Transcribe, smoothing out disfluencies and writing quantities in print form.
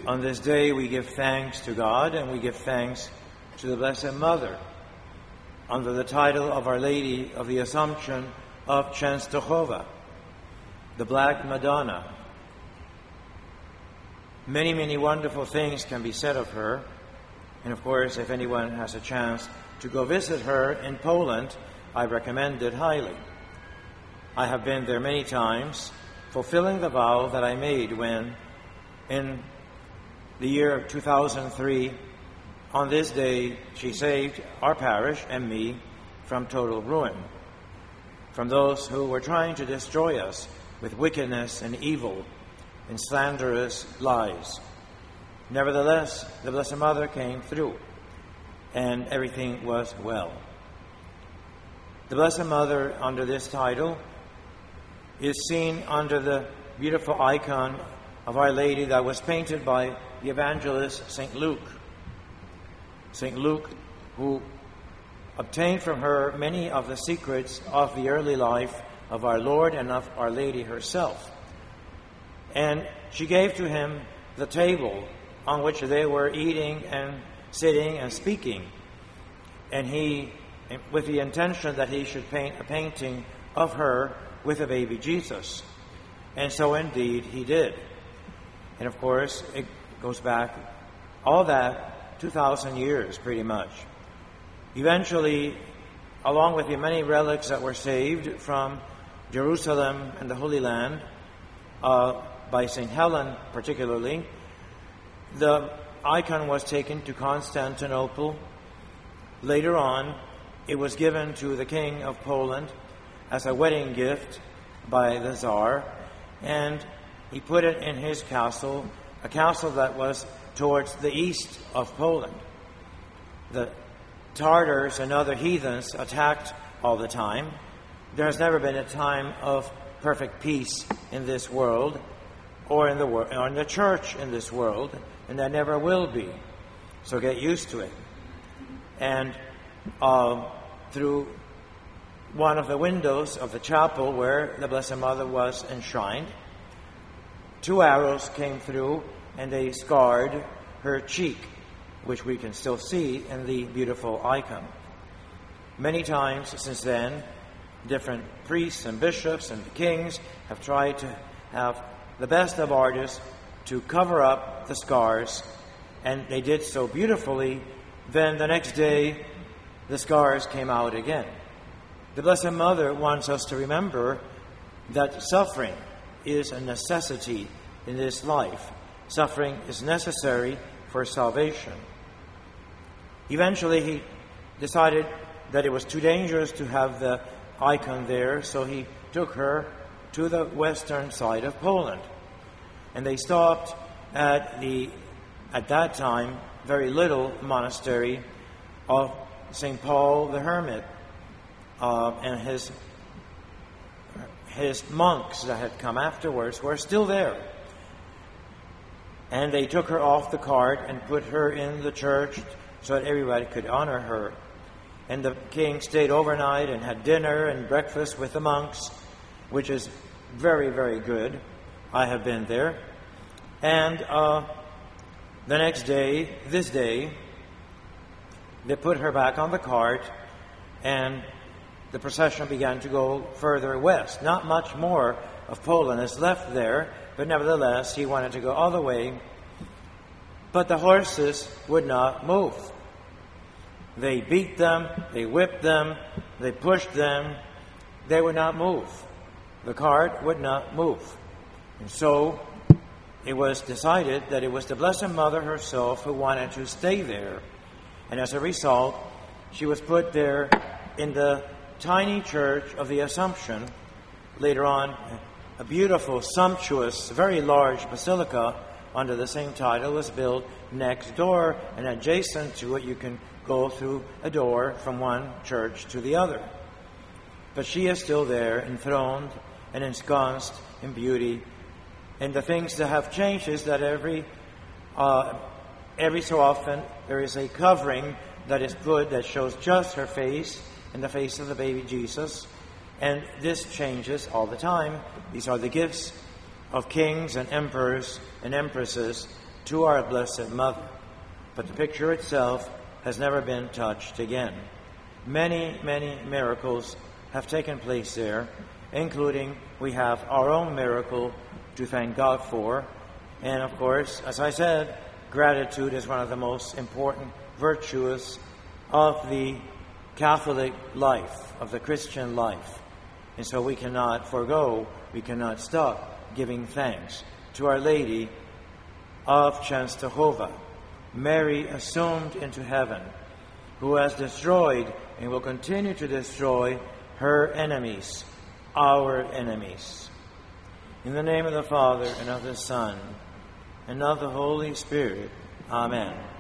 On this day we give thanks to God and we give thanks to the Blessed Mother under the title of Our Lady of the Assumption of Częstochowa, the Black Madonna. Many, many wonderful things can be said of her. And of course, if anyone has a chance to go visit her in Poland, I recommend it highly. I have been there many times, fulfilling the vow that I made when, in the year 2003, on this day, she saved our parish and me from total ruin, from those who were trying to destroy us with wickedness and evil and slanderous lies. Nevertheless, the Blessed Mother came through, and everything was well. The Blessed Mother, under this title, is seen under the beautiful icon of Our Lady that was painted by the evangelist St. Luke. St. Luke, who obtained from her many of the secrets of the early life of our Lord and of Our Lady herself. And she gave to him the table on which they were eating and sitting and speaking. And he, with the intention that he should paint a painting of her with a baby Jesus. And so indeed he did. And of course, it goes back all that 2,000 years pretty much. Eventually, along with the many relics that were saved from Jerusalem and the Holy Land, by St. Helen particularly, the icon was taken to Constantinople. Later on, it was given to the King of Poland as a wedding gift by the Tsar, and he put it in his castle, a castle that was towards the east of Poland. The Tartars and other heathens attacked all the time. There has never been a time of perfect peace in this world, or in the church in this world, and there never will be. So get used to it. And through one of the windows of the chapel where the Blessed Mother was enshrined, 2 arrows came through and they scarred her cheek, which we can still see in the beautiful icon. Many times since then, different priests and bishops and kings have tried to have the best of artists to cover up the scars, and they did so beautifully. Then the next day, the scars came out again. The Blessed Mother wants us to remember that suffering is a necessity in this life. Suffering is necessary for salvation. Eventually, he decided that it was too dangerous to have the icon there, so he took her to the western side of Poland. And they stopped at that time, very little monastery of St. Paul the Hermit and his monks that had come afterwards were still there. And they took her off the cart and put her in the church so that everybody could honor her. And the king stayed overnight and had dinner and breakfast with the monks, which is very, very good. I have been there. And the next day, this day, they put her back on the cart and the procession began to go further west. Not much more of Poland is left there, but nevertheless, he wanted to go all the way. But the horses would not move. They beat them, they whipped them, they pushed them. They would not move. The cart would not move. And so it was decided that it was the Blessed Mother herself who wanted to stay there. And as a result, she was put there in the tiny church of the Assumption. Later on, a beautiful, sumptuous, very large basilica under the same title was built next door, and adjacent to it you can go through a door from one church to the other. But she is still there, enthroned and ensconced in beauty. And the things that have changed is that every so often there is a covering that is put that shows just her face and the face of the baby Jesus. And this changes all the time. These are the gifts of kings and emperors and empresses to our Blessed Mother, but the picture itself has never been touched again. Many, many miracles have taken place there, including we have our own miracle to thank God for. And of course, as I said, gratitude is one of the most important virtues of the Catholic life, of the Christian life. And so we cannot stop giving thanks to Our Lady of Częstochowa, Mary assumed into heaven, who has destroyed and will continue to destroy her enemies, our enemies. In the name of the Father, and of the Son, and of the Holy Spirit. Amen.